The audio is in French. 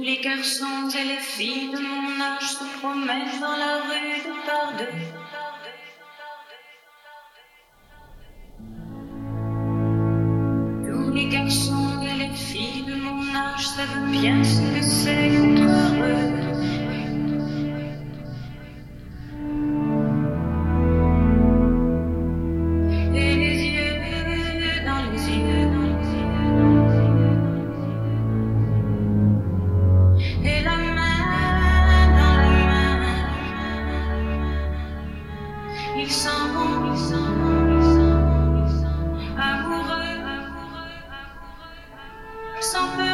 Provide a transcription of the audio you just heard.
Les garçons et les filles de mon âge se promènent dans la rue de par deux. Tous les garçons et les filles de mon âge savent bien ce que c'est qu'être heureux. Et les yeux dans les yeux, et la main dans la main, ils s'en vont, amoureux, sans peur.